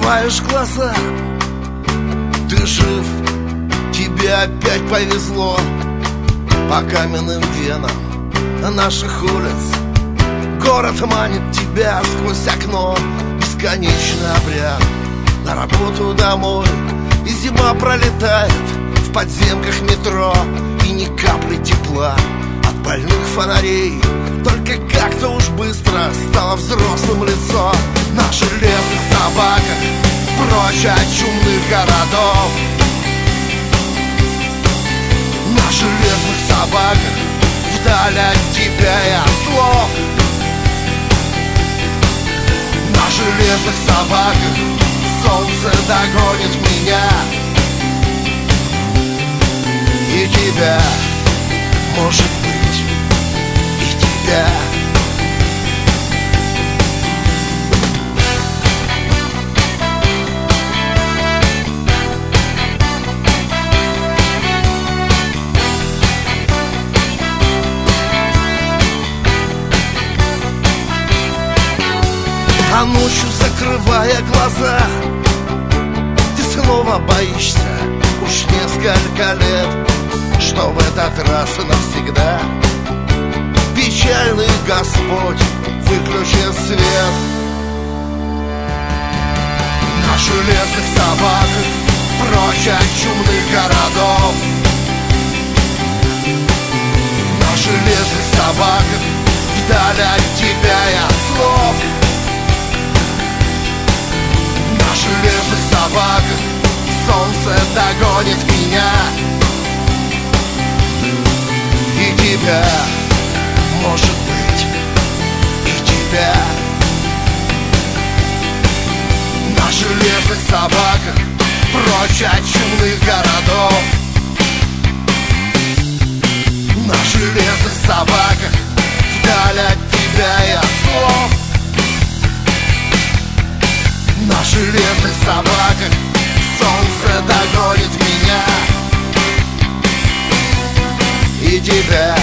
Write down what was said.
закрываешь глаза, ты жив, тебе опять повезло. По каменным венам наших улиц город манит тебя сквозь окно. Бесконечный обряд на работу домой, и зима пролетает в подземках метро. И ни капли тепла от больных фонарей, только как-то уж быстро стало взрослым лицо. На железных собаках прочь от чумных городов, на железных собаках вдаль от тебя и от слов. На железных собаках солнце догонит меня и тебя, может быть, и тебя. А ночью, закрывая глаза, ты снова боишься уж несколько лет, что в этот раз навсегда печальный Господь выключит свет. На железных собаках прочь от чумных городов, на железных собаках вдаль от тебя и от слов. На железных собаках солнце догонит меня и тебя, может быть, и тебя. На железных собаках прочь от чумных городов, на железных собаках вдаль от тебя и от слов. На железных собаках солнце догонит меня и тебя,